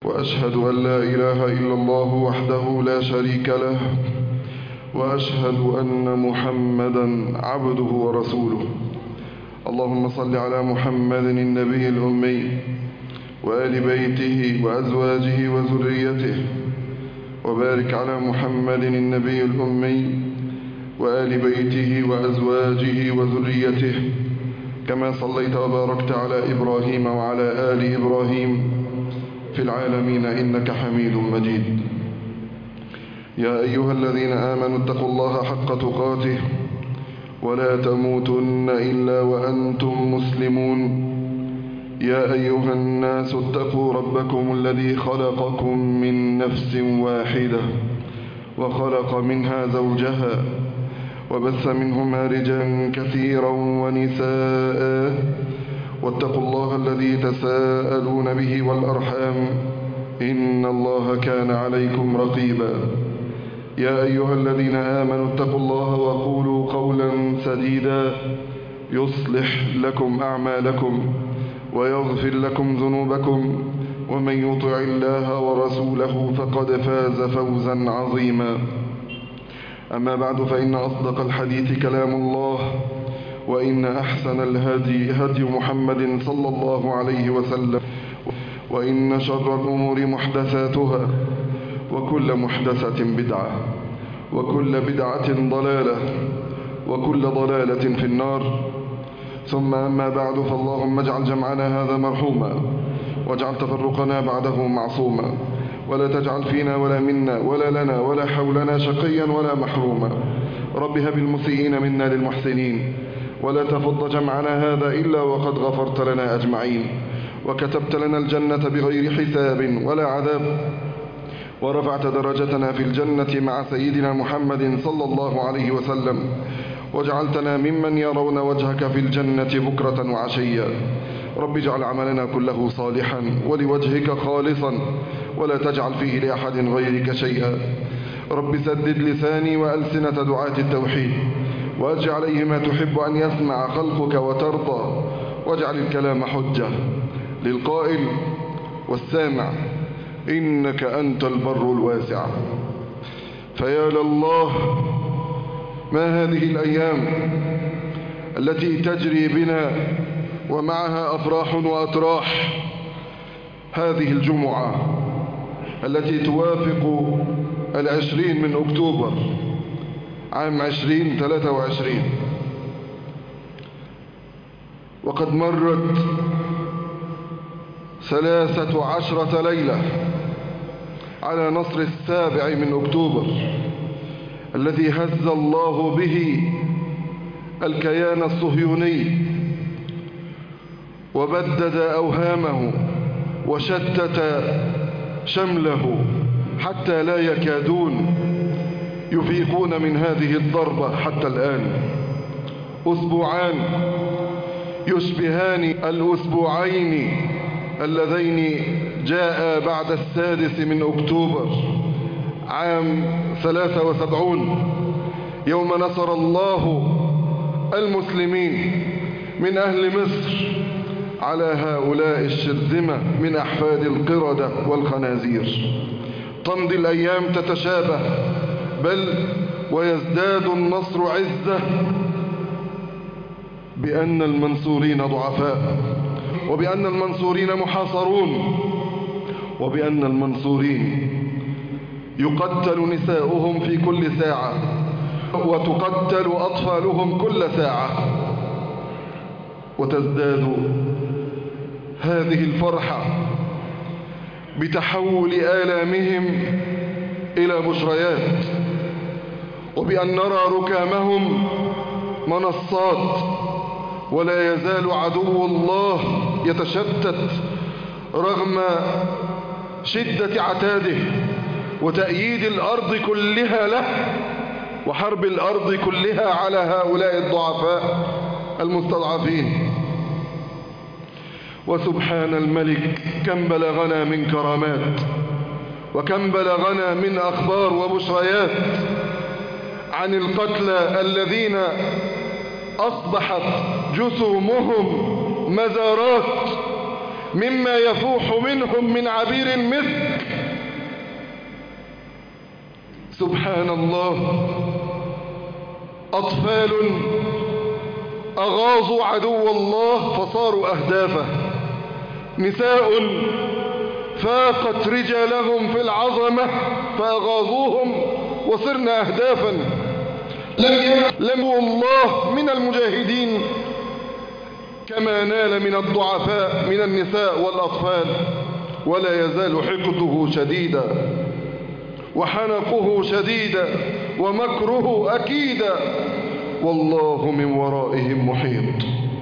وأشهد أن لا إله إلا الله وحده لا شريك له، وأشهد أن محمدا عبده ورسوله. اللهم صل على محمد النبي الأمي وآل بيته وأزواجه وذريته، وبارك على محمد النبي الأمي وآل بيته وأزواجه وذريته، كما صليت وباركت على إبراهيم وعلى آل إبراهيم في العالمين إنك حميد مجيد. يا أيها الذين آمنوا اتقوا الله حق تقاته ولا تموتن إلا وأنتم مسلمون. يا أيها الناس اتقوا ربكم الذي خلقكم من نفس واحدة وخلق منها زوجها وبث منهما رجالا كثيرا ونساء، واتقوا الله الذي تساءلون به والأرحام إن الله كان عليكم رقيبا. يا أيها الذين آمنوا اتقوا الله وقولوا قولا سديدا يصلح لكم أعمالكم ويغفر لكم ذنوبكم، ومن يطع الله ورسوله فقد فاز فوزا عظيما. أما بعد، فإن أصدق الحديث كلام الله، وإن أحسن الهدي هدي محمد صلى الله عليه وسلم، وإن شر الأمور محدثاتها، وكل محدثة بدعة، وكل بدعة ضلالة، وكل ضلالة في النار. ثم أما بعد، فاللهم اجعل جمعنا هذا مرحوما، واجعل تفرقنا بعده معصوما، ولا تجعل فينا ولا منا ولا لنا ولا حولنا شقيا ولا محروما. رب هب المسيئين منا للمحسنين، ولا تفض جمعنا هذا إلا وقد غفرت لنا أجمعين، وكتبت لنا الجنة بغير حساب ولا عذاب، ورفعت درجتنا في الجنة مع سيدنا محمد صلى الله عليه وسلم، وجعلتنا ممن يرون وجهك في الجنة بكرة وعشيا. رب اجعل عملنا كله صالحا ولوجهك خالصا، ولا تجعل فيه لأحد غيرك شيئا. رب سدد لساني وألسنة دعاة التوحيد، واجعل عليه ما تحب أن يسمع خلقك وترضى، واجعل الكلام حجة للقائل والسامع، إنك أنت البر الواسع. فيا لله، ما هذه الأيام التي تجري بنا ومعها أفراح وأتراح. هذه الجمعة التي توافق 20 من أكتوبر عام 2023، وقد مرت 13 ليلة على نصر 7 من أكتوبر الذي هز الله به الكيان الصهيوني وبدد أوهامه وشتت شمله حتى لا يكادون يفيقون من هذه الضربة حتى الآن. أسبوعان يشبهان الأسبوعين اللذين جاء بعد 6 من أكتوبر عام 73، يوم نصر الله المسلمين من أهل مصر على هؤلاء الشرذمة من أحفاد القردة والخنازير. تمضي الأيام تتشابه، بل ويزداد النصر عزة، بأن المنصورين ضعفاء، وبأن المنصورين محاصرون، وبأن المنصورين يقتل نساؤهم في كل ساعة، وتقتل أطفالهم كل ساعة. وتزداد هذه الفرحة بتحول آلامهم إلى بشريات، وبأن نرى ركامهم منصات، ولا يزال عدو الله يتشتت رغم شدة عتاده وتأييد الأرض كلها له وحرب الأرض كلها على هؤلاء الضعفاء المستضعفين. وسبحان الملك، كم بلغنا من كرامات، وكم بلغنا من أخبار وبشريات عن القتلى الذين أصبحت جثومهم مزارات مما يفوح منهم من عبير المسك. سبحان الله، أطفال أغاظوا عدو الله فصاروا أهدافه، نساء فاقت رجالهم في العظمة فأغاظوهم وصرنا أهدافا. لم الله من المجاهدين كما نال من الضعفاء من النساء والأطفال، ولا يزال حقده شديدا وحنقه شديدا ومكره أكيدا، والله من ورائهم محيط.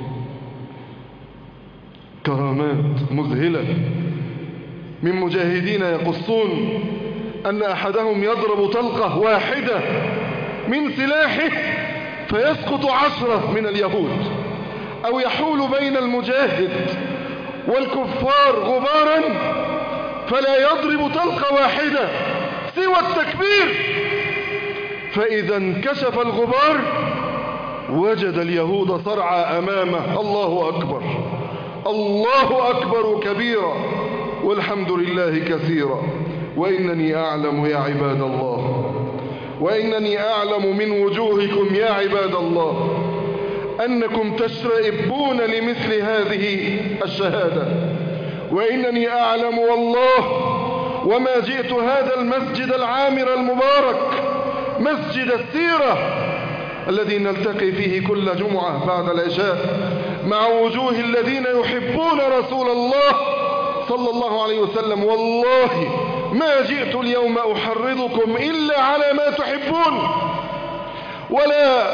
كرامات مذهلة من مجاهدين يقصون أن أحدهم يضرب طلقة واحدة من سلاحه فيسقط 10 من اليهود، أو يحول بين المجاهد والكفار غبارا فلا يضرب طلقة واحدة سوى التكبير، فإذا انكشف الغبار وجد اليهود صرعى أمامه. الله أكبر، الله أكبر كبيرا، والحمد لله كثيرا. وإنني أعلم يا عباد الله، وإنني أعلم من وجوهكم يا عباد الله أنكم تشرئبون لمثل هذه الشهادة، وإنني أعلم والله وما جئت هذا المسجد العامر المبارك، مسجد السيرة الذي نلتقي فيه كل جمعة بعد العشاء مع وجوه الذين يحبون رسول الله صلى الله عليه وسلم، والله ما جئت اليوم أحرضكم إلا على ما تحبون، ولا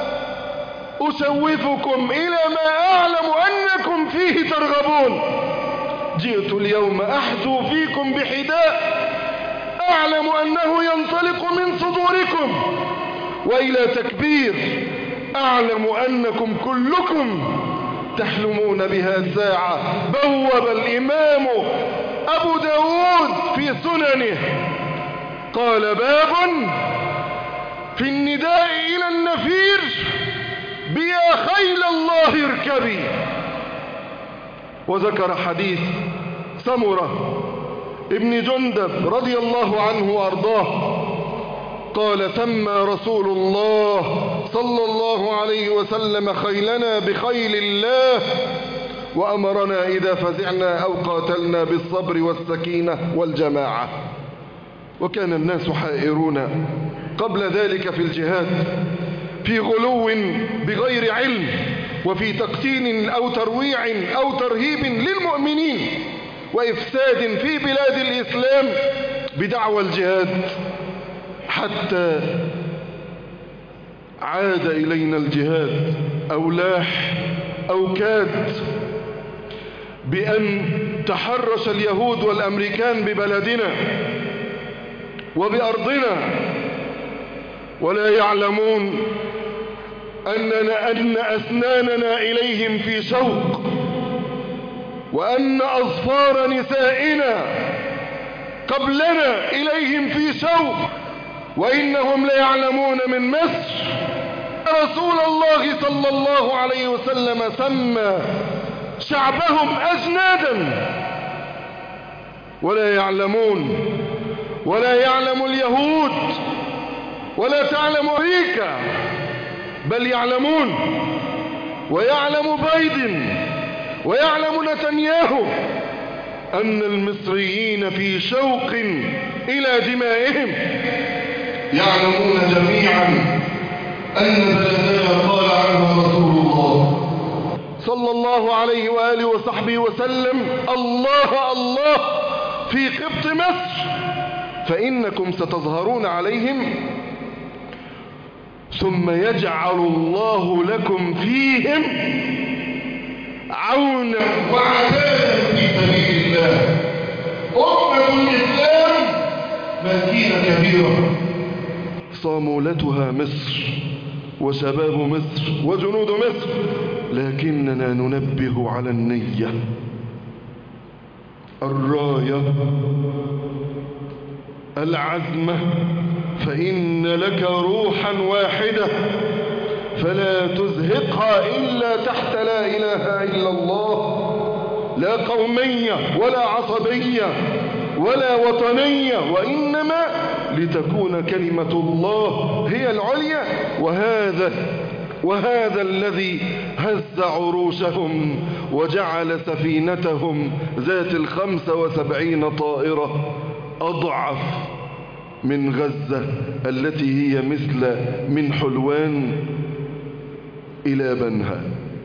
أشوفكم إلى ما أعلم أنكم فيه ترغبون. جئت اليوم أحدو فيكم بحداء أعلم أنه ينطلق من صدوركم، وإلى تكبير أعلم أنكم كلكم تحلمون بها ساعة. بوب الإمام أبو داود في سننه قال: باب في النداء إلى النفير بيا خيل الله اركبي. وذكر حديث سمرة ابن جندب رضي الله عنه وأرضاه قال: سمى رسول الله صلى الله عليه وسلم خيلنا بخيل الله، وأمرنا إذا فزعنا أو قاتلنا بالصبر والسكينة والجماعة. وكان الناس حائرون قبل ذلك في الجهاد، في غلو بغير علم، وفي تقتيل أو ترويع أو ترهيب للمؤمنين، وإفساد في بلاد الإسلام بدعوى الجهاد، حتى عاد إلينا الجهاد أو لاح أو كاد بأن تحرش اليهود والأمريكان ببلدنا وبأرضنا، ولا يعلمون أن أسناننا إليهم في شوق، وأن أظفار نسائنا قبلنا إليهم في شوق، وإنهم ليعلمون من مصر. رسول الله صلى الله عليه وسلم سمى شعبهم أجنادا، ولا يعلمون، ولا يعلم اليهود، ولا تعلم أمريكا، بل يعلمون، ويعلم بايدن، ويعلم نتنياهو أن المصريين في شوق إلى دمائهم. يعلمون جميعا أن بلدنا قال عنها رسول الله صلى الله عليه وآله وصحبه وسلم: الله الله في قبط مصر، فإنكم ستظهرون عليهم ثم يجعل الله لكم فيهم عونا وعتادا في سبيل الله. أمة الإسلام مدينة كبيرة صامولتها مصر وشباب مصر وجنود مصر، لكننا ننبه على النية، الراية، العزمة، فإن لك روحا واحدة فلا تزهقها إلا تحت لا إله إلا الله لا قومية ولا عصبية ولا وطنية، وإنما لتكون كلمة الله هي العليا. وهذا الذي هز عروشهم وجعل سفينتهم ذات 75 طائرة أضعف من غزة التي هي مثل من حلوان إلى بنها.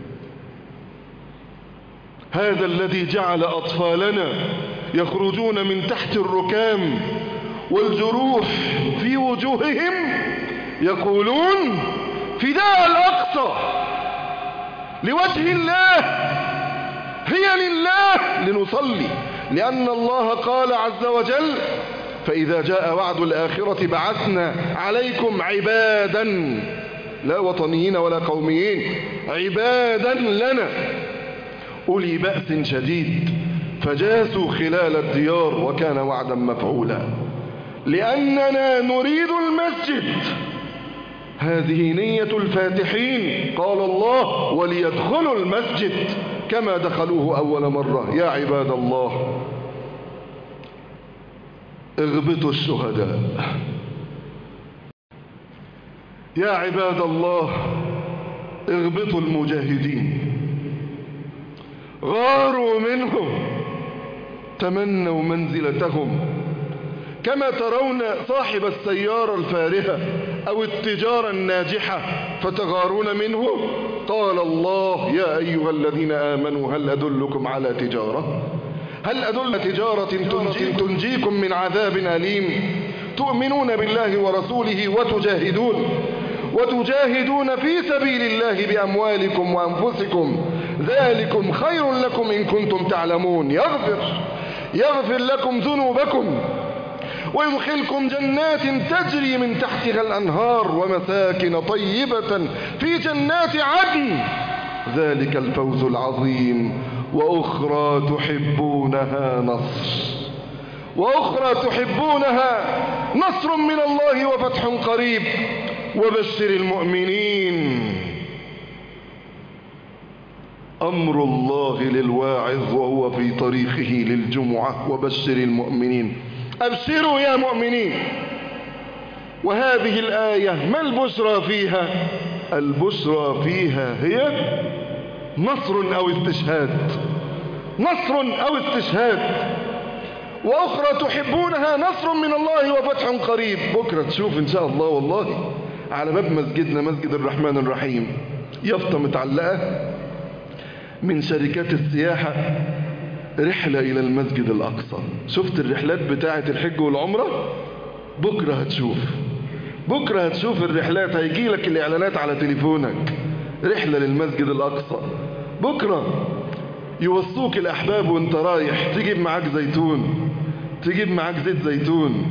هذا الذي جعل أطفالنا يخرجون من تحت الركام والجروح في وجوههم يقولون فداء الأقصى لوجه الله، هي لله لنصلي، لأن الله قال عز وجل فإذا جاء وعد الآخرة بعثنا عليكم عبادا، لا وطنيين ولا قوميين، عبادا لنا أولي بأس شديد فجاسوا خلال الديار وكان وعدا مفعولا، لأننا نريد المسجد. هذه نية الفاتحين، قال الله وليدخلوا المسجد كما دخلوه أول مرة. يا عباد الله اغبطوا الشهداء، يا عباد الله اغبطوا المجاهدين، غاروا منهم، تمنوا منزلتهم. كما ترون صاحب السيارة الفارهة أو التجارة الناجحة فتغارون منه، قال الله يا أيها الذين آمنوا هل أدلكم على تجارة تنجيكم من عذاب أليم تؤمنون بالله ورسوله وتجاهدون في سبيل الله بأموالكم وأنفسكم ذلكم خير لكم إن كنتم تعلمون. يغفر لكم ذنوبكم ويدخلكم جنات تجري من تحتها الأنهار ومساكن طيبة في جنات عدن ذلك الفوز العظيم. وأخرى تحبونها نصر من الله وفتح قريب وبشر المؤمنين. أمر الله للواعظ وهو في طريقه للجمعة وبشر المؤمنين. أبشروا يا مؤمنين. وهذه الآية ما البشرى فيها؟ البشرى فيها هي نصر أو استشهاد. وأخرى تحبونها نصر من الله وفتح قريب. بكرة تشوف إن شاء الله والله على باب مسجدنا مسجد الرحمن الرحيم يافطة متعلقة من شركات السياحة رحلة إلى المسجد الأقصى. شفت الرحلات بتاعة الحج والعمرة؟ بكرة هتشوف الرحلات، هيجي لك الإعلانات على تليفونك، رحلة للمسجد الأقصى. بكرة يوصوك الأحباب وانت رايح تجيب معاك زيت زيتون.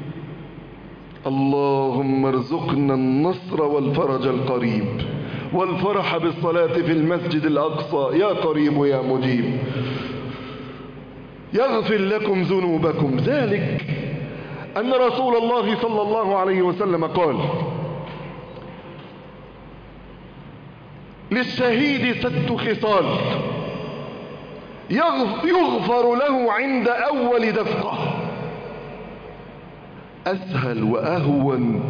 اللهم ارزقنا النصر والفرج القريب والفرح بالصلاة في المسجد الأقصى يا قريب يا مجيب. يغفر لكم ذنوبكم. ذلك أن رسول الله صلى الله عليه وسلم قال للشهيد 6 خصال يغفر له عند أول دفقة. أسهل وأهون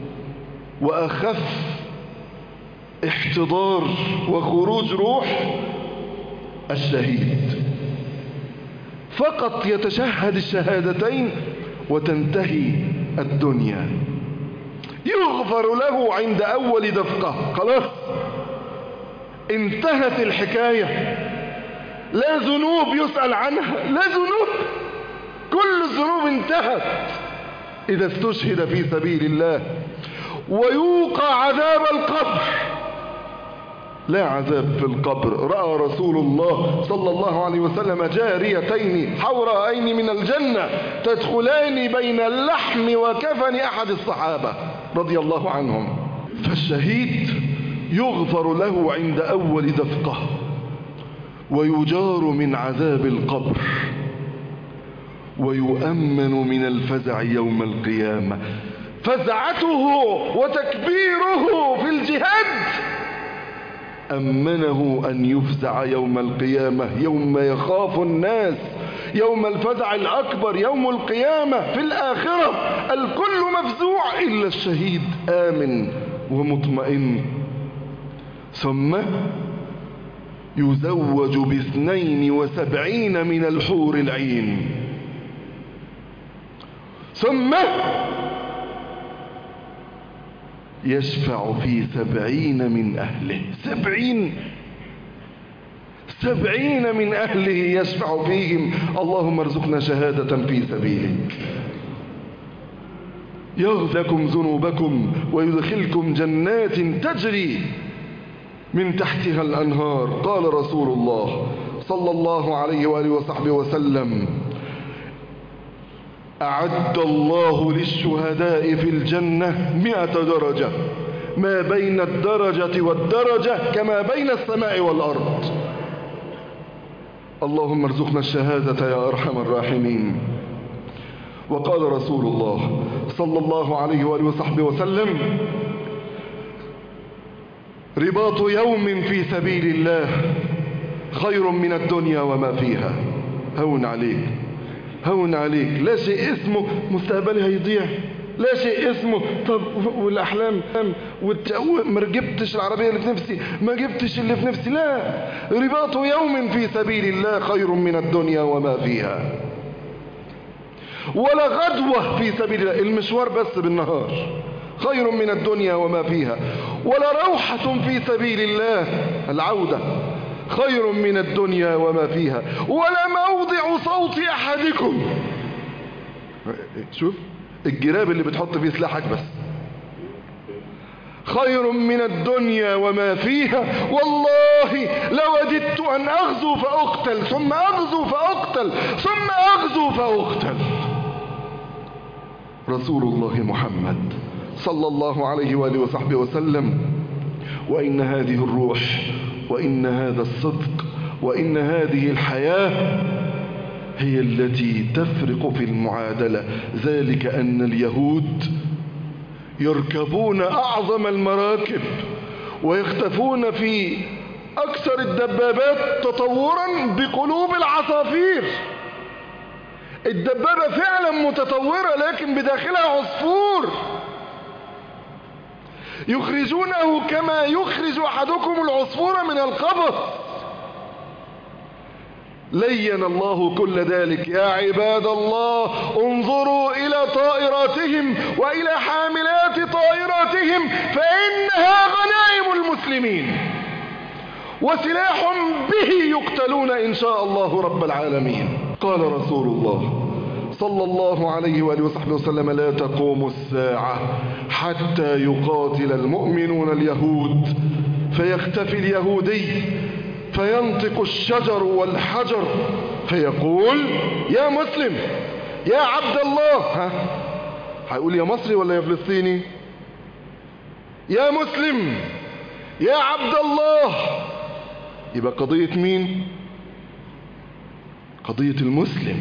وأخف احتضار وخروج روح الشهيد، فقط يتشهد الشهادتين وتنتهي الدنيا. يغفر له عند أول دفقة، خلاص انتهت الحكاية، لا ذنوب يسأل عنها، لا ذنوب، كل الذنوب انتهت إذا استشهد في سبيل الله. ويوقع عذاب القبر، لا عذاب في القبر. رأى رسول الله صلى الله عليه وسلم جاريتين حورائين من الجنة تدخلان بين اللحم وكفن أحد الصحابة رضي الله عنهم. فالشهيد يغفر له عند أول دفقة ويجار من عذاب القبر ويؤمن من الفزع يوم القيامة. فزعته وتكبيره في الجهاد أمنه أن يفزع يوم القيامة، يوم يخاف الناس، يوم الفزع الأكبر، يوم القيامة. في الآخرة الكل مفزوع إلا الشهيد آمن ومطمئن. ثم يزوج ب72 من الحور العين. ثم يشفع في 70 من أهله. 70 من أهله يشفع فيهم. اللهم ارزقنا شهادة في سبيلك. يغفر لكم ذنوبكم ويدخلكم جنات تجري من تحتها الأنهار. قال رسول الله صلى الله عليه وآله وصحبه وسلم: أعد الله للشهداء في الجنة 100 درجة، ما بين الدرجة والدرجة كما بين السماء والأرض. اللهم ارزقنا الشهادة يا أرحم الراحمين. وقال رسول الله صلى الله عليه وآله وصحبه وسلم: رباط يوم في سبيل الله خير من الدنيا وما فيها. هون عليك، هون عليك. لا شيء اسمه مستقبلي هيضيع، لا شيء اسمه طب والأحلام ما جبتش العربية اللي في نفسي، ما جبتش اللي في نفسي. لا، رباط يوم في سبيل الله خير من الدنيا وما فيها. ولا غدوة في سبيل الله، المشوار بس بالنهار، خير من الدنيا وما فيها. ولا روحة في سبيل الله، العودة، خير من الدنيا وما فيها. ولا موضع صوت أحدكم، شوف الجراب اللي بتحط فيه سلاحك بس، خير من الدنيا وما فيها. والله لوددت أن أغزو فأقتل، ثم أغزو فأقتل، ثم أغزو فأقتل. رسول الله محمد صلى الله عليه وآله وصحبه وسلم: وإن هذه الروح، وإن هذا الصدق، وإن هذه الحياة هي التي تفرق في المعادلة. ذلك أن اليهود يركبون أعظم المراكب ويختفون في أكثر الدبابات تطورا بقلوب العصافير. الدبابة فعلا متطورة لكن بداخلها عصفور، يخرجونه كما يخرج أحدكم العصفور من القفص. لين الله كل ذلك. يا عباد الله، انظروا إلى طائراتهم وإلى حاملات طائراتهم، فإنها غنائم المسلمين وسلاح به يقتلون إن شاء الله رب العالمين. قال رسول الله صلى الله عليه وآله وصحبه وسلم: لا تقوم الساعة حتى يقاتل المؤمنون اليهود، فيختفي اليهودي فينطق الشجر والحجر فيقول: يا مسلم، يا عبد الله. هيقول يا مصري ولا يا فلسطيني؟ يا مسلم، يا عبد الله. يبقى قضية مين؟ قضية المسلم.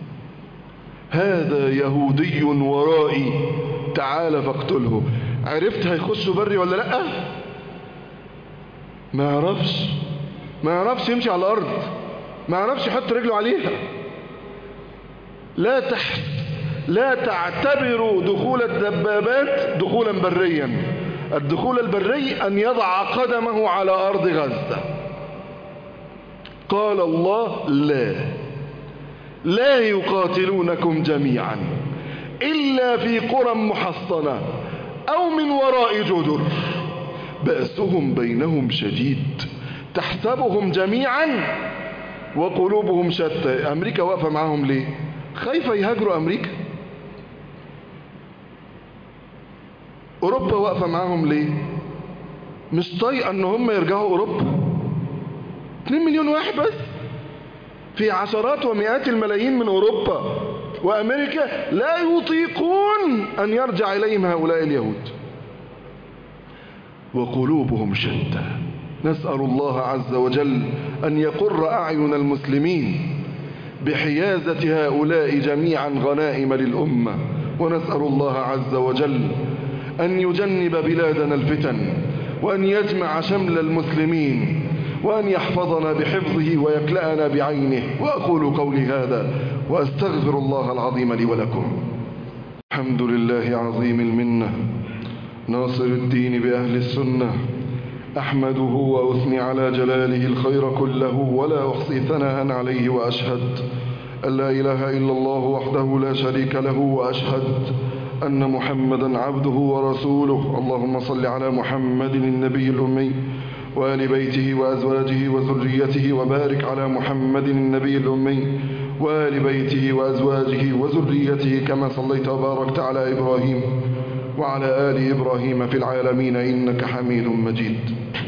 هذا يهودي ورائي، تعال فاقتله. عرفت هيخش بري ولا لا؟ ما يعرفش يمشي على الأرض، ما يعرفش يحط رجله عليها. لا تعتبروا دخول الدبابات دخولا بريا. الدخول البري أن يضع قدمه على أرض غزة. قال الله: لا يقاتلونكم جميعا إلا في قرى محصنة أو من وراء جدر بأسهم بينهم شديد تحسبهم جميعا وقلوبهم شتى. أمريكا واقفة معاهم ليه؟ خايفة يهاجروا أمريكا. أوروبا واقفة معاهم ليه؟ مش طايقة ان هم يرجعوا أوروبا. 2 مليون واحد بس في عشرات ومئات الملايين من أوروبا وأمريكا لا يطيقون أن يرجع إليهم هؤلاء اليهود. وقلوبهم شتى. نسأل الله عز وجل أن يقر أعين المسلمين بحيازة هؤلاء جميعا غنائم للأمة. ونسأل الله عز وجل أن يجنب بلادنا الفتن وأن يجمع شمل المسلمين، وأن يحفظنا بحفظه ويكلأنا بعينه. وأقول قولي هذا وأستغفر الله العظيم لي ولكم. الحمد لله عظيم المنة ناصر الدين بأهل السنة، أحمده وأثني على جلاله الخير كله ولا أحصي ثناء عليه، وأشهد أن لا إله إلا الله وحده لا شريك له، وأشهد أن محمدا عبده ورسوله. اللهم صل على محمد النبي الأمي وآل بيته وأزواجه وذريته، وبارك على محمد النبي الأمي وآل بيته وأزواجه وذريته كما صليت وباركت على إبراهيم وعلى آل إبراهيم في العالمين إنك حميد مجيد.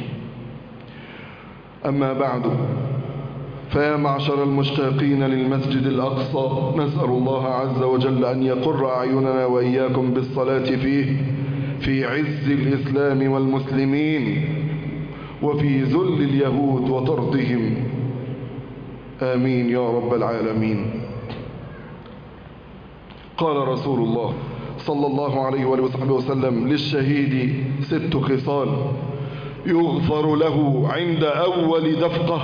أما بعد، فيا معشر المشتاقين للمسجد الأقصى، نسأل الله عز وجل أن يقر أعيننا وإياكم بالصلاة فيه في عز الإسلام والمسلمين وفي ذل اليهود وطردهم، آمين يا رب العالمين. قال رسول الله صلى الله عليه وآله وسلم للشهيد 6 خصال يغفر له عند أول دفقة،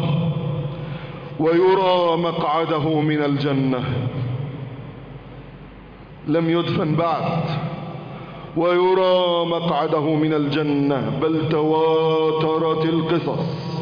ويرى مقعده من الجنة. لم يدفن بعد، ويرى مقعده من الجنة، بل تواترت القصص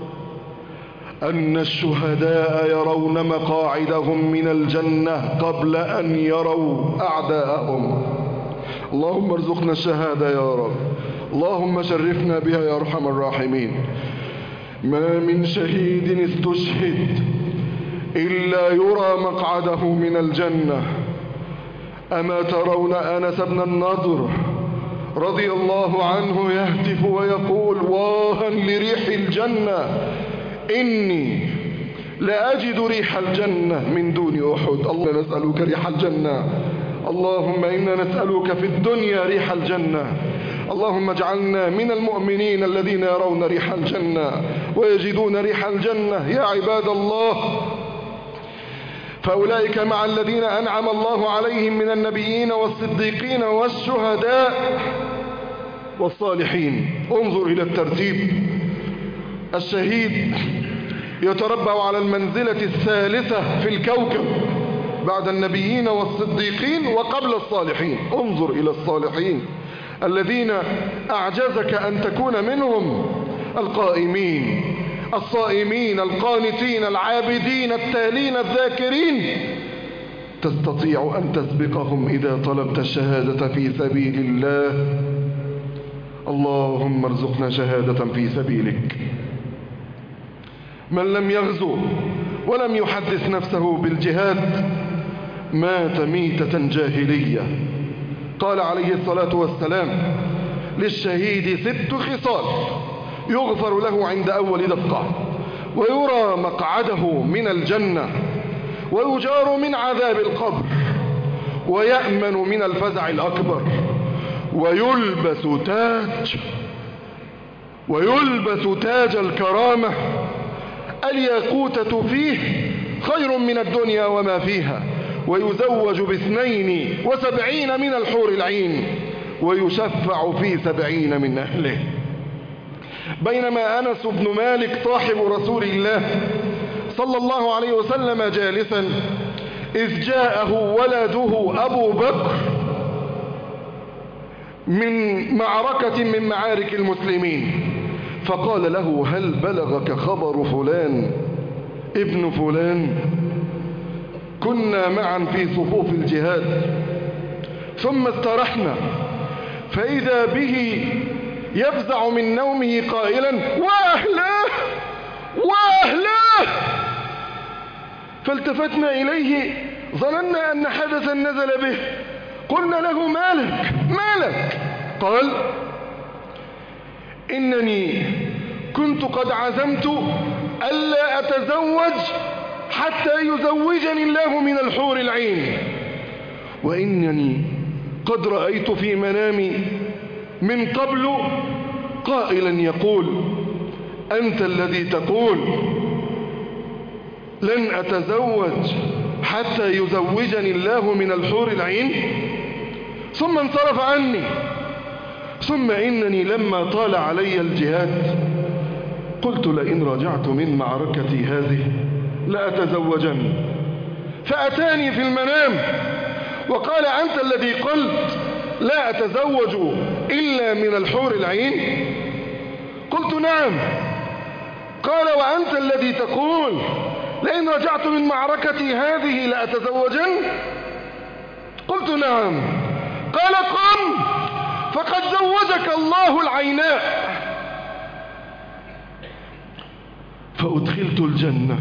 أن الشهداء يرون مقاعدهم من الجنة قبل أن يروا أعداءهم. اللهم ارزقنا الشهادة يا رب، اللهم شرفنا بها يا أرحم الراحمين. ما من شهيد استشهد إلا يرى مقعده من الجنة. أما ترون أنس بن النضر رضي الله عنه يهتف ويقول: واها لريح الجنة، إني لأجد ريح الجنة من دون أحد. اللهم نسألك ريح الجنة، اللهم إنا نسألك في الدنيا ريح الجنة. اللهم اجعلنا من المؤمنين الذين يرون ريح الجنة ويجدون ريح الجنة. يا عباد الله، فأولئك مع الذين أنعم الله عليهم من النبيين والصديقين والشهداء والصالحين. انظر إلى الترتيب: الشهيد يتربع على المنزلة الثالثة في الكوكب بعد النبيين والصديقين وقبل الصالحين. انظر إلى الصالحين الذين أعجزك أن تكون منهم: القائمين، الصائمين، القانتين، العابدين، التالين، الذاكرين. تستطيع أن تسبقهم إذا طلبت الشهادة في سبيل الله. اللهم ارزقنا شهادة في سبيلك. من لم يغزو ولم يحدث نفسه بالجهاد مات ميتة جاهلية. قال عليه الصلاة والسلام للشهيد 6 خصال يغفر له عند أول دفقة، ويرى مقعده من الجنة، ويجار من عذاب القبر، ويأمن من الفزع الأكبر، ويلبس تاج الكرامة. الياقوتة فيه خير من الدنيا وما فيها، ويزوج ب72 من الحور العين، ويشفع في 70 من أهله. بينما أنس بن مالك صاحب رسول الله صلى الله عليه وسلم جالسا إذ جاءه ولده أبو بكر من معركة من معارك المسلمين، فقال له: هل بلغك خبر فلان ابن فلان؟ كنا معا في صفوف الجهاد، ثم استرحنا، فإذا به يفزع من نومه قائلا: وأهله وأهله. فالتفتنا إليه ظننا أن حدثا نزل به، قلنا له: مالك؟ قال: إنني كنت قد عزمت ألا أتزوج حتى يزوجني الله من الحور العين، وإنني قد رأيت في منامي من قبل قائلا يقول: أنت الذي تقول لن أتزوج حتى يزوجني الله من الحور العين. ثم انصرف عني ثم إنني لما طال علي الجهاد قلت لئن رجعت من معركتي هذه لأتزوجن. فأتاني في المنام وقال أنت الذي قلت لا أتزوج إلا من الحور العين؟ قلت نعم. قال وأنت الذي تقول لئن رجعت من معركتي هذه لأتزوجن؟ قلت نعم. قال قم فقد زوجك الله العيناء. فأدخلت الجنة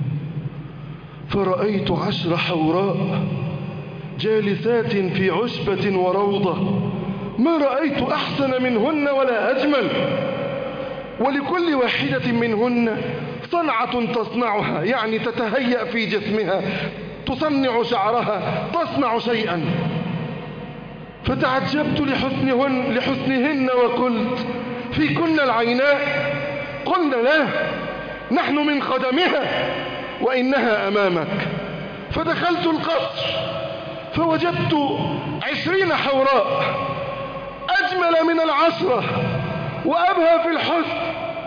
فرأيت 10 حوراء جالسات في عشبة وروضة، ما رأيت أحسن منهن ولا أجمل، ولكل واحدة منهن صنعة تصنعها، يعني تتهيأ في جسمها، تصنع شعرها، تصنع شيئا. فتعجبت لحسنهن وقلت فيكن العيناء؟ قلنا لا، نحن من خدمها وإنها أمامك. فدخلت القصر فوجدت 20 حوراء أجمل من 10 وأبهى في الحسن،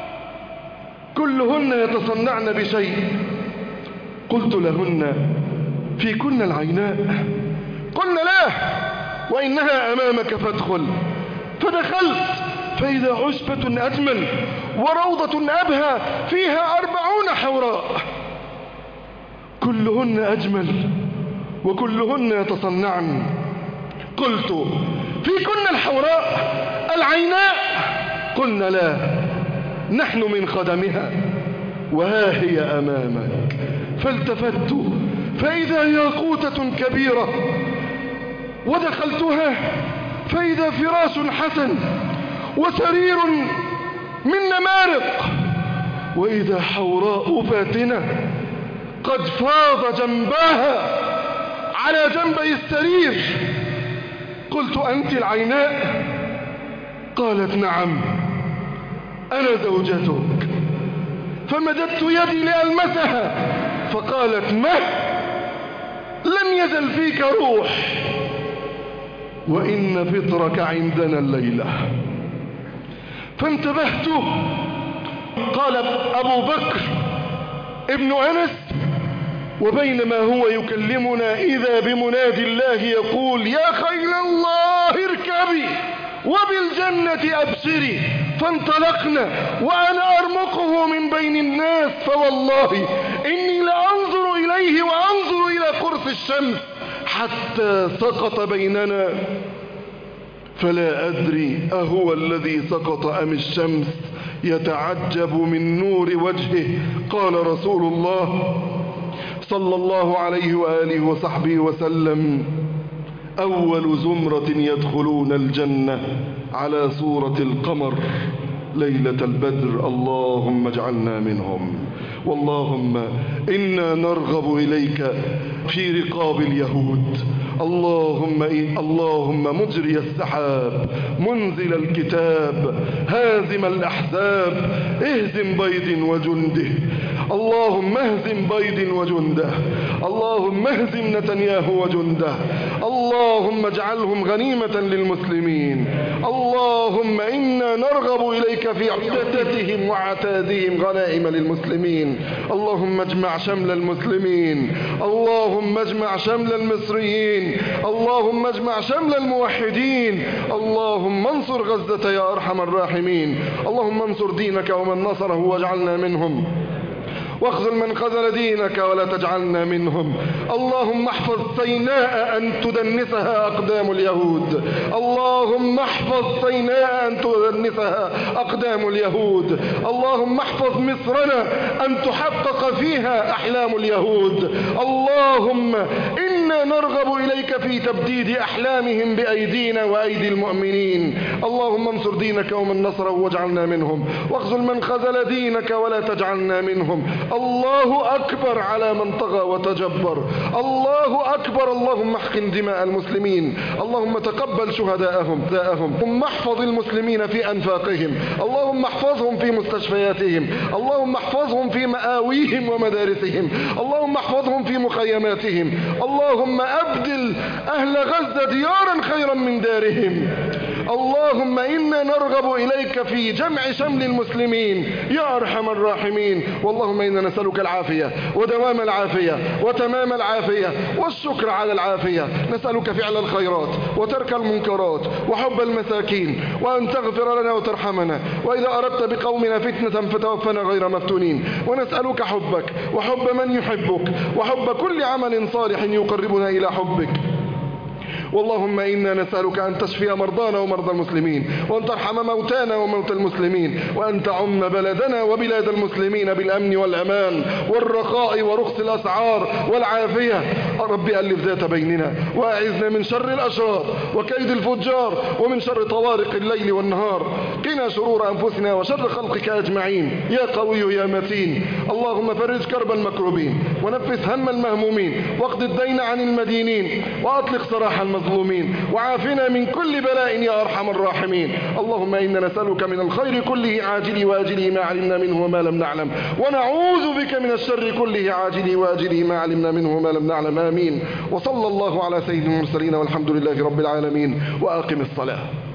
كلهن يتصنعن بشيء. قلت لهن فيكن العيناء؟ قلنا لا وإنها أمامك فادخل. فدخلت فإذا عشبة أجمل وروضة أبهى فيها 40 حوراء، كلهن أجمل وكلهن يتصنعن. قلت فيكن الحوراء العيناء؟ قلنا لا، نحن من خدمها وها هي أمامك. فالتفت فإذا ياقوتة كبيرة، ودخلتها فإذا فراش حسن وسرير من نمارق، وإذا حوراء فاتنة قد فاض جنباها على جنبي السرير. قلت أنت العيناء؟ قالت نعم أنا زوجتك. فمددت يدي لألمسها فقالت ما لم يزل فيك روح وإن فطرك عندنا الليلة. فانتبهت. قال أبو بكر ابن أنس وبينما هو يكلمنا إذا بمنادي الله يقول يا خيل الله اركبي وبالجنة أبشري. فانطلقنا وأنا أرمقه من بين الناس، فوالله إني لأنظر إليه وأنظر إلى قرص الشمس حتى سقط بيننا، فلا أدري أهو الذي سقط أم الشمس يتعجب من نور وجهه. قال رسول الله صلى الله عليه وآله وصحبه وسلم أول زمرة يدخلون الجنة على صورة القمر ليلة البدر، اللهم اجعلنا منهم. واللهم إنا نرغب إليك في رقاب اليهود. اللهم مجري السحاب منزل الكتاب هازم الأحزاب اهزم بيض وجنده. اللهم اهزم بيض وجنده، اللهم اهزم نتنياهو وجنده، اللهم اجعلهم غنيمة للمسلمين. اللهم إنا نرغب إليك في عدتهم وعتادهم غنائم للمسلمين. اللهم اجمع شمل المسلمين، اللهم اجمع شمل المصريين، اللهم اجمع شمل الموحدين. اللهم انصر غزة يا أرحم الراحمين. اللهم انصر دينك ومن نصره واجعلنا منهم، واخذل من خذل دينك ولا تجعلنا منهم. اللهم احفظ سيناء أن تدنسها أقدام اليهود، اللهم احفظ سيناء أن تدنسها أقدام اليهود. اللهم احفظ مصرنا أن تحقق فيها أحلام اليهود. اللهم إنا نرغب إليك في تبديد أحلامهم بأيدينا وأيدي المؤمنين. اللهم انصر دينك ومن نصره واجعلنا منهم، واخذل من خذل دينك ولا تجعلنا منهم. الله أكبر على من طغى وتجبر، الله أكبر. اللهم احقن دماء المسلمين، اللهم تقبل شهداءهم. اللهم احفظ المسلمين في أنفاقهم، اللهم احفظهم في مستشفياتهم، اللهم احفظهم في مآويهم ومدارسهم، اللهم احفظهم في مخيماتهم. اللهم أبدل أهل غزة ديارا خيرا من دارهم، اللهم إنا نرغب إليك في جمع شمل المسلمين يا أرحم الراحمين. واللهم إنا نسألك العافية ودوام العافية وتمام العافية والشكر على العافية. نسألك فعل الخيرات وترك المنكرات وحب المساكين، وأن تغفر لنا وترحمنا، وإذا أردت بقومنا فتنة فتوفنا غير مفتونين. ونسألك حبك وحب من يحبك وحب كل عمل صالح يقربنا إلى حبك. واللهم إنا نسألك أن تشفي مرضانا ومرضى المسلمين، وأن ترحم موتانا وموتى المسلمين، وأن تعم بلدنا وبلاد المسلمين بالأمن والأمان والرخاء ورخص الأسعار والعافية. ربي ألف ذات بيننا، وأعذنا من شر الأشرار وكيد الفجار، ومن شر طوارق الليل والنهار. قنا شرور أنفسنا وشر خلقك أجمعين يا قوي يا متين. اللهم فرج كرب المكروبين، ونفس هم المهمومين، واقض الدين عن المدينين، وأطلق سراح المظلومين، وعافنا من كل بلاء يا أرحم الراحمين. اللهم إنا نسألك من الخير كله عاجله وآجله ما علمنا منه وما لم نعلم، ونعوذ بك من الشر كله عاجله وآجله ما علمنا منه وما لم نعلم. آمين. وصلى الله على سيدنا المرسلين، والحمد لله رب العالمين. وأقم الصلاة.